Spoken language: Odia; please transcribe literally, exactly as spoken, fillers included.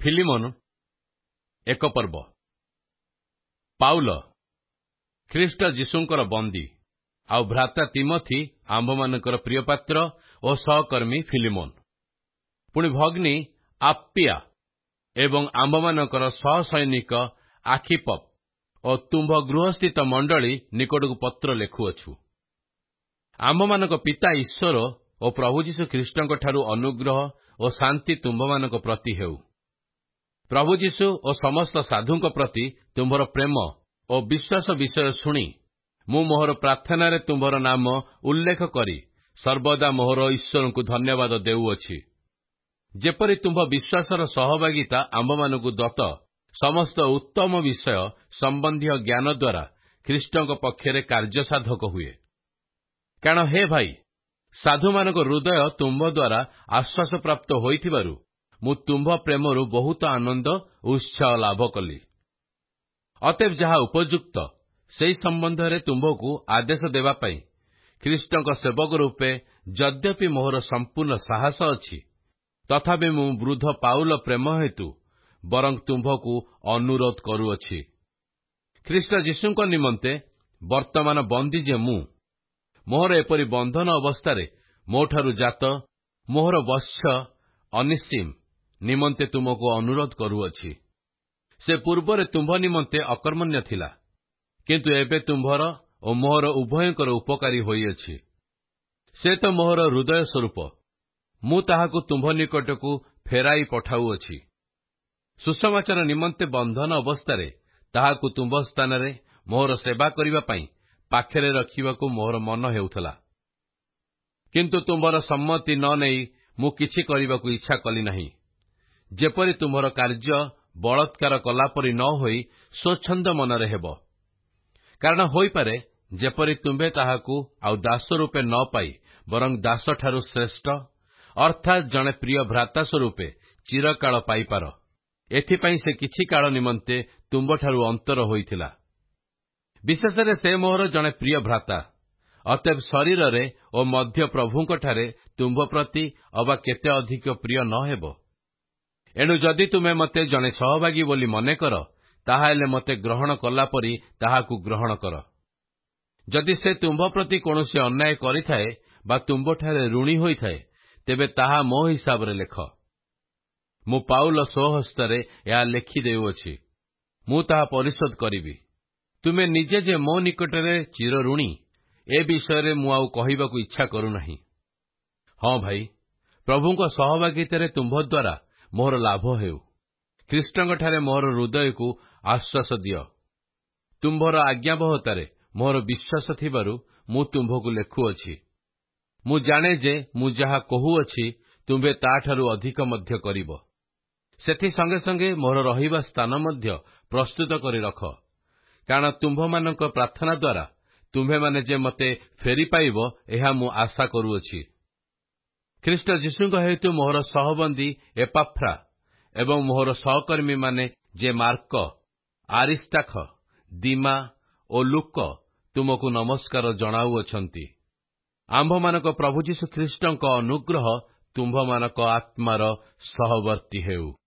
ଫିଲିମୋନ ଏକ ପର୍ବ। ପାଉଲ ଖ୍ରୀଷ୍ଟ ଯୀଶୁଙ୍କର ବନ୍ଦୀ ଆଉ ଭ୍ରାତା ତିମୋଥି ଆମ୍ଭମାନଙ୍କର ପ୍ରିୟପାତ୍ର ଓ ସହକର୍ମୀ ଫିଲିମୋନ, ପୁଣି ଭଗ୍ନୀ ଆପ୍ପିଆ ଏବଂ ଆମ୍ଭମାନଙ୍କର ସହସୈନିକ ଆଖିପପ୍ ଓ ତୁମ୍ଭ ଗୃହସ୍ଥିତ ମଣ୍ଡଳୀ ନିକଟକୁ ପତ୍ର ଲେଖୁଅଛୁ। ଆମ୍ଭମାନଙ୍କ ପିତା ଈଶ୍ୱର ଓ ପ୍ରଭୁ ଯୀଶୁ ଖ୍ରୀଷ୍ଟଙ୍କଠାରୁ ଅନୁଗ୍ରହ ଓ ଶାନ୍ତି ତୁମ୍ଭମାନଙ୍କ ପ୍ରତି ହେଉ। ପ୍ରଭୁ ଯୀଶୁ ଓ ସମସ୍ତ ସାଧୁଙ୍କ ପ୍ରତି ତୁମ୍ଭର ପ୍ରେମ ଓ ବିଶ୍ୱାସ ବିଷୟ ଶୁଣି ମୁଁ ମୋହର ପ୍ରାର୍ଥନାରେ ତୁମ୍ଭର ନାମ ଉଲ୍ଲେଖ କରି ସର୍ବଦା ମୋହର ଈଶ୍ୱରଙ୍କୁ ଧନ୍ୟବାଦ ଦେଉଅଛି, ଯେପରି ତୁମ୍ଭ ବିଶ୍ୱାସର ସହଭାଗିତା ଆମ୍ଭମାନଙ୍କୁ ଦତ୍ତ ସମସ୍ତ ଉତ୍ତମ ବିଷୟ ସମ୍ବନ୍ଧୀୟ ଜ୍ଞାନ ଦ୍ୱାରା ଖ୍ରୀଷ୍ଟଙ୍କ ପକ୍ଷରେ କାର୍ଯ୍ୟସାଧକ ହୁଏ। କାରଣ ହେ ଭାଇ, ସାଧୁମାନଙ୍କ ହୃଦୟ ତୁମ୍ଭ ଦ୍ୱାରା ଆଶ୍ୱାସପ୍ରାପ୍ତ ହୋଇଥିବାରୁ ମୁଁ ତୁମ୍ଭ ପ୍ରେମରୁ ବହୁତ ଆନନ୍ଦ ଓ ଉତ୍ସାହ ଲାଭ କଲି। ଅତଏବ ଯାହା ଉପଯୁକ୍ତ ସେହି ସମ୍ବନ୍ଧରେ ତୁମ୍ଭକୁ ଆଦେଶ ଦେବା ପାଇଁ ଖ୍ରୀଷ୍ଟଙ୍କ ସେବକ ରୂପେ ଯଦ୍ୟପି ମୋହର ସମ୍ପୂର୍ଣ୍ଣ ସାହସ ଅଛି, ତଥାପି ମୁଁ ବୃଦ୍ଧ ପାଉଲ ପ୍ରେମ ହେତୁ ବରଂ ତୁମ୍ଭକୁ ଅନୁରୋଧ କରୁଅଛି। ଖ୍ରୀଷ୍ଟ ଯୀଶୁଙ୍କ ନିମନ୍ତେ ବର୍ତ୍ତମାନ ବନ୍ଦୀ ଯେ ମୁଁ, ମୋହର ଏପରି ବନ୍ଧନ ଅବସ୍ଥାରେ ମୋଠାରୁ ଜାତ ମୋହର ବତ୍ସ ଅନିସିମ ନିମନ୍ତେ ତୁମକୁ ଅନୁରୋଧ କରୁଅଛି। ସେ ପୂର୍ବରେ ତୁମ୍ଭ ନିମନ୍ତେ ଅକର୍ମଣ୍ୟ ଥିଲା, କିନ୍ତୁ ଏବେ ତୁମ୍ଭର ଓ ମୋହର ଉଭୟଙ୍କର ଉପକାରୀ ହୋଇଅଛି। ସେ ତ ମୋହର ହୃଦୟ ସ୍ୱରୂପ, ମୁଁ ତାହାକୁ ତୁମ୍ଭ ନିକଟକୁ ଫେରାଇ ପଠାଉଅଛି। ସୁସମାଚାର ନିମନ୍ତେ ବନ୍ଧନ ଅବସ୍ଥାରେ ତାହାକୁ ତୁମ୍ଭ ସ୍ଥାନରେ ମୋହର ସେବା କରିବା ପାଇଁ ପାଖରେ ରଖିବାକୁ ମୋହର ମନ ହେଉଥିଲା, କିନ୍ତୁ ତୁମ୍ଭର ସମ୍ମତି ନ ନେଇ ମୁଁ କିଛି କରିବାକୁ ଇଚ୍ଛା କଲି ନାହିଁ, ଯେପରି ତୁମ୍ଭର କାର୍ଯ୍ୟ ବଳତ୍କାର କଲାପରି ନ ହୋଇ ସ୍ୱଚ୍ଛନ୍ଦ ମନରେ ହେବ। କାରଣ ହୋଇପାରେ ଯେପରି ତୁମ୍ଭେ ତାହାକୁ ଆଉ ଦାସ ରୂପେ ନ ପାଇ ବରଂ ଦାସଠାରୁ ଶ୍ରେଷ୍ଠ ଅର୍ଥାତ୍ ଜଣେ ପ୍ରିୟ ଭ୍ରାତା ସ୍ୱରୂପେ ଚିରକାଳ ପାଇପାର, ଏଥିପାଇଁ ସେ କିଛି କାଳ ନିମନ୍ତେ ତୁମ୍ଭଠାରୁ ଅନ୍ତର ହୋଇଥିଲା। ବିଶେଷରେ ସେ ମୋହର ଜଣେ ପ୍ରିୟ ଭ୍ରାତା, ଅତଏବ ଶରୀରରେ ଓ ମଧ୍ୟ ପ୍ରଭୁଙ୍କଠାରେ ତୁମ୍ଭ ପ୍ରତି ଅବା କେତେ ଅଧିକ ପ୍ରିୟ ନ ହେବ। ଏଣୁ ଯଦି ତୁମେ ମୋତେ ଜଣେ ସହଭାଗୀ ବୋଲି ମନେକର, ତାହାହେଲେ ମୋତେ ଗ୍ରହଣ କଲାପରି ତାହାକୁ ଗ୍ରହଣ କର। ଯଦି ସେ ତୁମ୍ଭ ପ୍ରତି କୌଣସି ଅନ୍ୟାୟ କରିଥାଏ ବା ତୁମ୍ଭଠାରେ ଋଣୀ ହୋଇଥାଏ, ତେବେ ତାହା ମୋ ହିସାବରେ ଲେଖ। ମୁଁ ପାଉଲ ସ୍ୱହସ୍ତରେ ଏହା ଲେଖି ଦେଉଅଛି, ମୁଁ ତାହା ପରିଶୋଧ କରିବି। ତୁମେ ନିଜେ ଯେ ମୋ ନିକଟରେ ଚିର ଋଣୀ, ଏ ବିଷୟରେ ମୁଁ ଆଉ କହିବାକୁ ଇଚ୍ଛା କରୁନାହିଁ। ହଁ ଭାଇ, ପ୍ରଭୁଙ୍କ ସହଭାଗିତାରେ ତୁମ୍ଭ ଦ୍ୱାରା ମୋହର ଲାଭ ହେଉ। ଖ୍ରୀଷ୍ଟଙ୍କଠାରେ ମୋହର ହୃଦୟକୁ ଆଶ୍ୱାସ ଦିଅ। ତୁମ୍ଭର ଆଜ୍ଞାବହତାରେ ମୋହର ବିଶ୍ୱାସ ଥିବାରୁ ମୁଁ ତୁମ୍ଭକୁ ଲେଖୁଅଛି। ମୁଁ ଜାଣେ ଯେ ମୁଁ ଯାହା କହୁଅଛି ତୁମ୍ଭେ ତାଠାରୁ ଅଧିକ ମଧ୍ୟ କରିବ। ସେଥି ସଙ୍ଗେ ସଙ୍ଗେ ମୋହର ରହିବା ସ୍ଥାନ ମଧ୍ୟ ପ୍ରସ୍ତୁତ କରି ରଖ, କାରଣ ତୁମ୍ଭମାନଙ୍କ ପ୍ରାର୍ଥନା ଦ୍ୱାରା ତୁମ୍ଭେମାନେ ଯେ ମୋତେ ଫେରି ପାଇବ, ଏହା ମୁଁ ଆଶା କରୁଅଛି। ଖ୍ରୀଷ୍ଟ ଯୀଶୁଙ୍କ ହେତୁ ମୋହର ସହବନ୍ଦୀ ଏପାଫ୍ରା ଏବଂ ମୋହର ସହକର୍ମୀମାନେ ଯେ ମାର୍କ, ଆରିସ୍ତାଖ, ଦିମା ଓ ଲୁକ ତୁମକୁ ନମସ୍କାର ଜଣାଉଅଛନ୍ତି। ଆମ୍ଭମାନଙ୍କ ପ୍ରଭୁ ଯୀଶୁ ଖ୍ରୀଷ୍ଟଙ୍କ ଅନୁଗ୍ରହ ତୁମ୍ଭମାନଙ୍କ ଆତ୍ମାର ସହବର୍ତ୍ତୀ ହେଉ।